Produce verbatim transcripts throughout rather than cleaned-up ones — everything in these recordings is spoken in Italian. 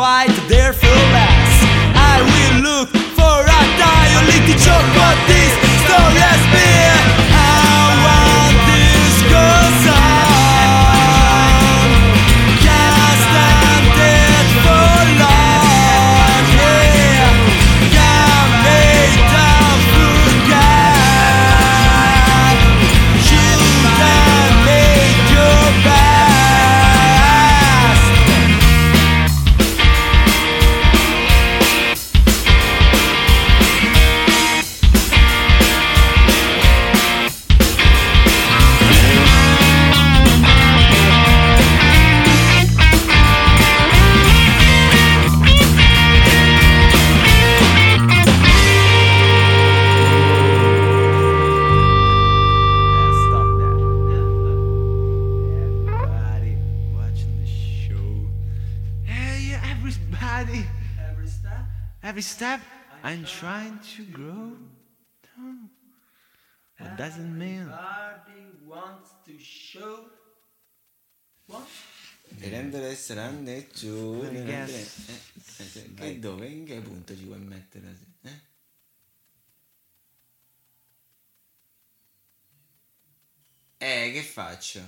fight their less. I will look for a dialect to choke what this story has been. I want this goes on. Can't stand it for long. Yeah, can't make them forget. You can make your best. Every step I'm trying to grow. What does it mean? Everybody wants to show what? E rendere strane giù. I guess. Eh, eh, che dove? In che punto ci vuoi mettere? Eh? Eh, che faccio?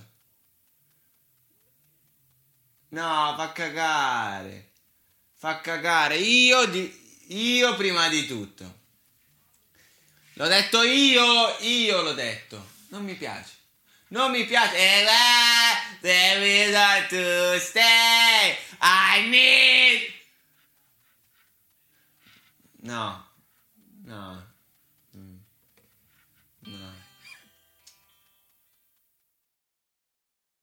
No, fa cagare. Fa cagare. Io di... Io prima di tutto. L'ho detto io, io l'ho detto. Non mi piace. Non mi piace. E là, there is a to stay. I need. No. No.